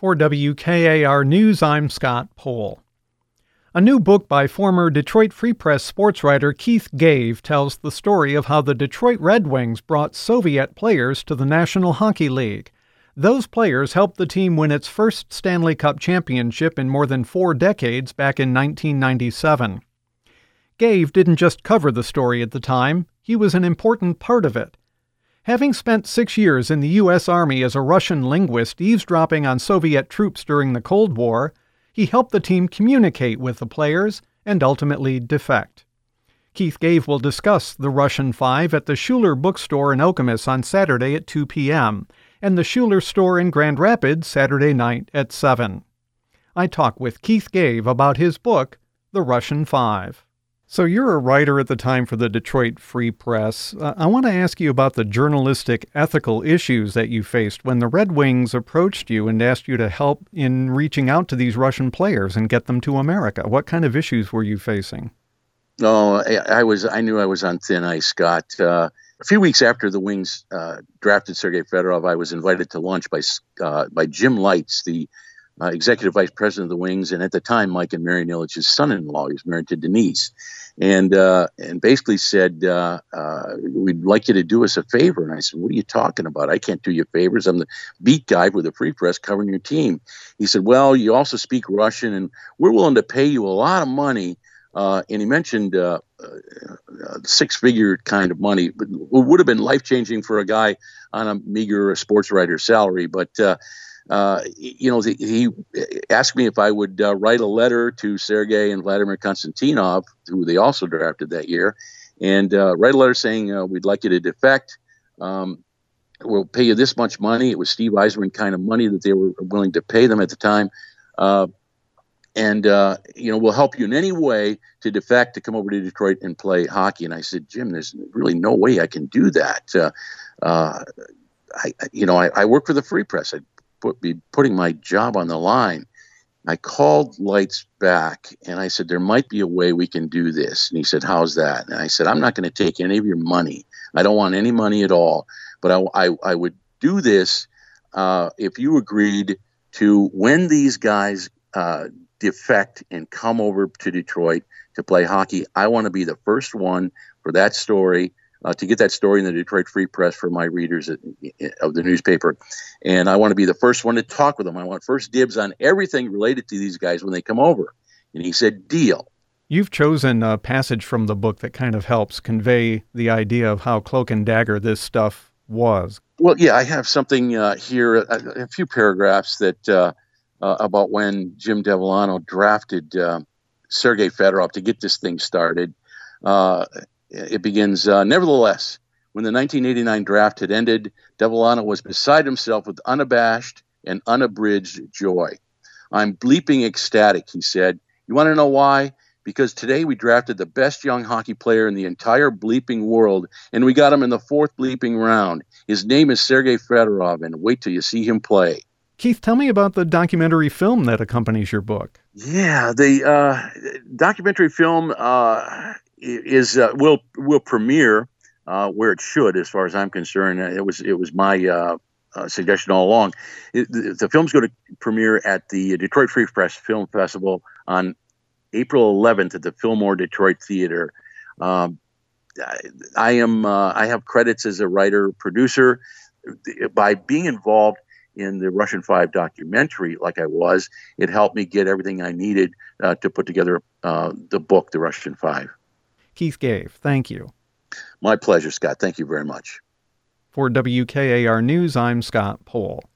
For WKAR News, I'm Scott Pohl. A new book by former Detroit Free Press sports writer Keith Gave tells the story of how the Detroit Red Wings brought Soviet players to the National Hockey League. Those players helped the team win its first Stanley Cup championship in more than 4 decades back in 1997. Gave didn't just cover the story at the time, he was an important part of it. Having spent 6 years in the U.S. Army as a Russian linguist eavesdropping on Soviet troops during the Cold War, he helped the team communicate with the players and ultimately defect. Keith Gave will discuss The Russian Five at the Schuler Bookstore in Okemos on Saturday at 2 p.m. and the Schuler Store in Grand Rapids Saturday night at 7. I talk with Keith Gave about his book, The Russian Five. So you're a writer at the time for the Detroit Free Press. I want to ask you about the journalistic ethical issues that you faced when the Red Wings approached you and asked you to help in reaching out to these Russian players and get them to America. What kind of issues were you facing? Oh, I knew I was on thin ice, Scott. A few weeks after the Wings drafted Sergei Fedorov, I was invited to lunch by Jim Lights, the executive vice president of the Wings, and at the time, Mike and Mary Nilich's son-in-law. He was married to Denise, and basically said, "We'd like you to do us a favor." And I said, "What are you talking about? I can't do you favors. I'm the beat guy with the Free Press covering your team." He said, "Well, you also speak Russian, and we're willing to pay you a lot of money." And he mentioned six-figure kind of money, but it would have been life-changing for a guy on a meager sports writer salary, but. He asked me if I would write a letter to Sergei and Vladimir Konstantinov, who they also drafted that year, and write a letter saying, we'd like you to defect. We'll pay you this much money. It was Steve Yzerman kind of money that they were willing to pay them at the time. We'll help you in any way to defect, to come over to Detroit and play hockey. And I said, Jim, there's really no way I can do that. I work for the Free Press. I'd be putting my job on the line. I called Lights back and I said, there might be a way we can do this. And he said, how's that? And I said, I'm not going to take any of your money. I don't want any money at all. But I would do this if you agreed to, when these guys defect and come over to Detroit to play hockey, I want to be the first one for that story, to get that story in the Detroit Free Press for my readers of the newspaper. And I want to be the first one to talk with them. I want first dibs on everything related to these guys when they come over. And he said, deal. You've chosen a passage from the book that kind of helps convey the idea of how cloak and dagger this stuff was. Well, yeah, I have something here, a few paragraphs that about when Jim Devellano drafted Sergei Fedorov to get this thing started. It begins, nevertheless, when the 1989 draft had ended, Devellano was beside himself with unabashed and unabridged joy. I'm bleeping ecstatic, he said. You want to know why? Because today we drafted the best young hockey player in the entire bleeping world, and we got him in the 4th bleeping round. His name is Sergei Fedorov, and wait till you see him play. Keith, tell me about the documentary film that accompanies your book. Yeah, the documentary film will premiere where it should, as far as I'm concerned. It was my suggestion all along. The film's going to premiere at the Detroit Free Press Film Festival on April 11th at the Fillmore Detroit Theater. I have credits as a writer producer. By being involved in the Russian Five documentary, like I was, it helped me get everything I needed to put together the book, The Russian Five. Keith Gave, thank you. My pleasure, Scott. Thank you very much. For WKAR News, I'm Scott Pohl.